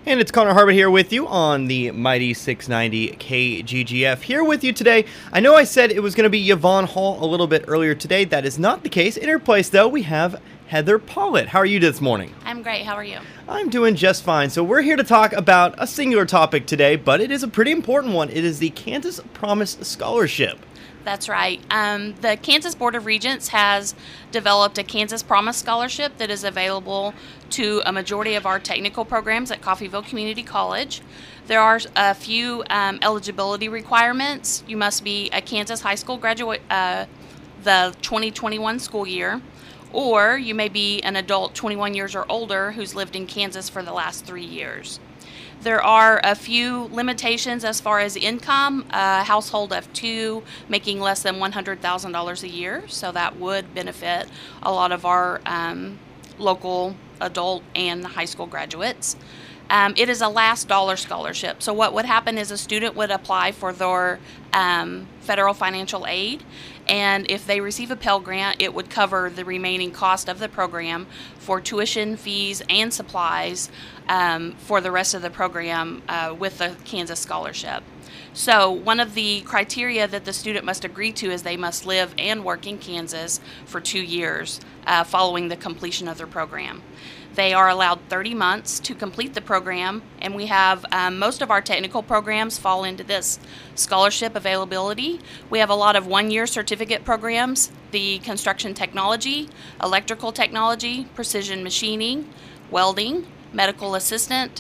And it's Connor Harbert here with you on the Mighty 690 KGGF. Here with you today. I know I said it was going to be Yvonne Hall a little bit earlier today. That is not the case. In her place, though, we have Heather Pollitt. How are you this morning? I'm great. How are you? I'm doing just fine. So we're here to talk about a singular topic today, but it is a pretty important one. It is the Kansas Promise Scholarship. That's right. The Kansas Board of Regents has developed a Kansas Promise Scholarship that is available to a majority of our technical programs at Coffeyville Community College. There are a few eligibility requirements. You must be a Kansas high school graduate the 2021 school year, or you may be an adult 21 years or older who's lived in Kansas for the last 3 years. There are a few limitations as far as income, a household of two making less than $100,000 a year, so that would benefit a lot of our local adult and high school graduates. It is a last dollar scholarship, so what would happen is a student would apply for their federal financial aid, and if they receive a Pell Grant, it would cover the remaining cost of the program for tuition, fees, and supplies for the rest of the program with the Kansas Scholarship. So one of the criteria that the student must agree to is they must live and work in Kansas for 2 years following the completion of their program. They are allowed 30 months to complete the program, and we have most of our technical programs fall into this scholarship availability. We have a lot of one-year certificate programs, the construction technology, electrical technology, precision machining, welding, medical assistant,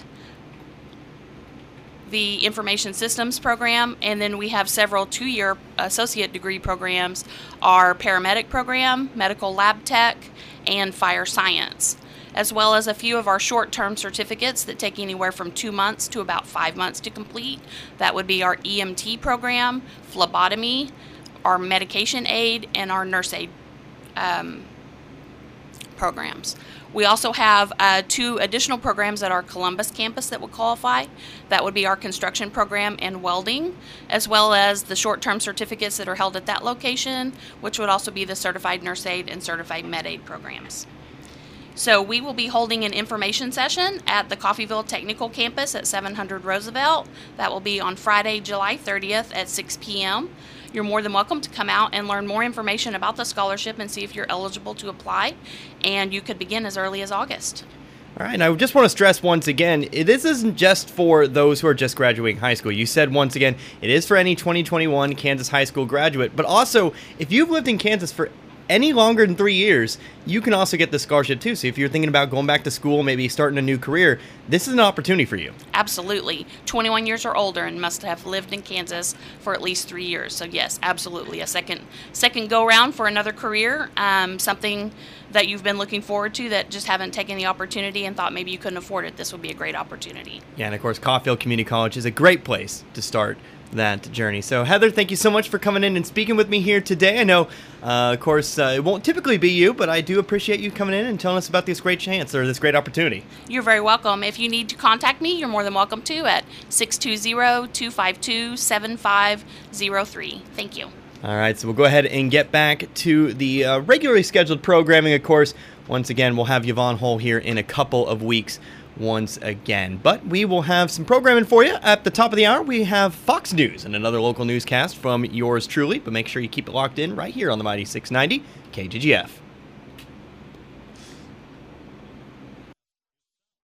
the information systems program, and then we have several 2-year associate degree programs, our paramedic program, medical lab tech, and fire science, as well as a few of our short-term certificates that take anywhere from 2 months to about 5 months to complete. That would be our EMT program, phlebotomy, our medication aid, and our nurse aid programs. We also have 2 additional programs at our Columbus campus that would qualify. That would be our construction program and welding, as well as the short-term certificates that are held at that location, which would also be the certified nurse aid and certified med aid programs. So we will be holding an information session at the Coffeyville Technical Campus at 700 Roosevelt. That will be on Friday, July 30th at 6 p.m. You're more than welcome to come out and learn more information about the scholarship and see if you're eligible to apply, and you could begin as early as August. All right, and I just want to stress once again, this isn't just for those who are just graduating high school. You said once again, it is for any 2021 Kansas high school graduate, but also if you've lived in Kansas for any longer than 3 years, you can also get the scholarship too. So if you're thinking about going back to school, maybe starting a new career, this is an opportunity for you. Absolutely. 21 years or older and must have lived in Kansas for at least 3 years. So yes, absolutely. A second go round for another career, something that you've been looking forward to that just haven't taken the opportunity and thought maybe you couldn't afford it. This would be a great opportunity. Yeah, and of course, Coffeyville Community College is a great place to start that journey. So Heather, thank you so much for coming in and speaking with me here today. I know, of course, it won't typically be you, but I do appreciate you coming in and telling us about this great chance or this great opportunity. You're very welcome. If you need to contact me, you're more than welcome to at 620-252-7503. Thank you. All right, so we'll go ahead and get back to the regularly scheduled programming, of course. Once again, we'll have Yvonne Hall here in a couple of weeks once again. But we will have some programming for you. At the top of the hour, we have Fox News and another local newscast from yours truly. But make sure you keep it locked in right here on the Mighty 690 KGGF.